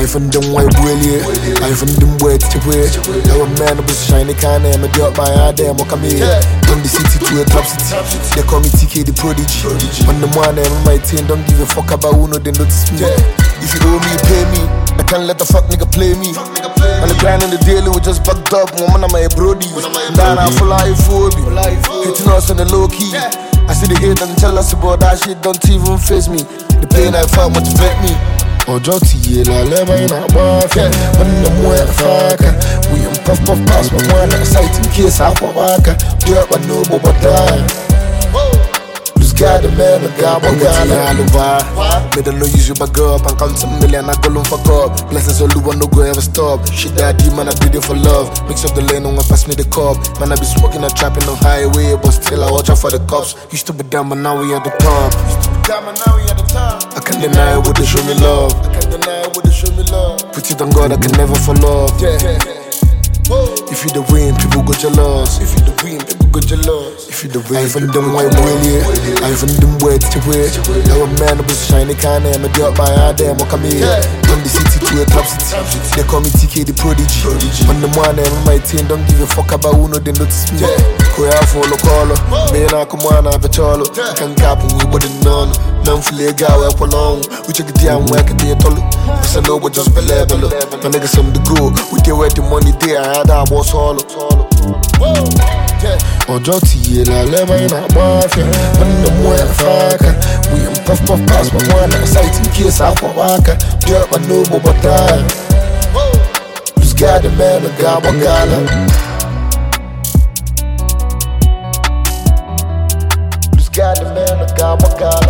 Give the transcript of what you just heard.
from them white bully, I from them wet to way. Our man was shiny kind of, I'm a by our damn, what come here. From the city to a top city, they call me TK the prodigy. On the morning, my team don't give a fuck about who know they notice me. If you owe me, pay me. I can't let the fuck nigga play me. On the grind on the daily, we just bugged up. Woman, I'm a brody. Down, I full life phobia. Hitting us on the low key. I see the hate and tell us about that shit, don't even face me. The pain I found motivate me. Ojo tiye la leba ina bafia. When the mwe faka, we puff pass my one sight in case I waka. Do it but no but die. God, the man, the God, one guy, made a no use you back up and count some million, I go long for God. Blessings all no go ever stop. Shit that man, I did it for love. Mix up the lane, no one pass me the cup. Man, I be smoking and trapping on highway, but still I watch out for the cops. Used to be down, but now we at the top. I can't deny it, would they show me love? Put it on God, I can never fall off. If you the win, people go jealous. If you the win, people go jealous. If you the win, I from them white bully, I from them wet to way. Our man was shiny kind of, I'm a by our damn, what come here. From the city to a top city, they call me TK the prodigy. On the morning, my team don't give a fuck about who know they notice me. Go out for color, man, I come on, I have a cholo. I can't cap we wouldn't know. None for the guy, we're alone. We check it down, where I can be a toilet. I know we just be level. My niggas some the go, we get where the money there. I was hollow. Ojo tiye la leba ina bafia. When the mwe faka, we puff pass my one sight in case I waka. Do it but no but die. Just got the man, the God, what gala. Just got the man, the God, what gala.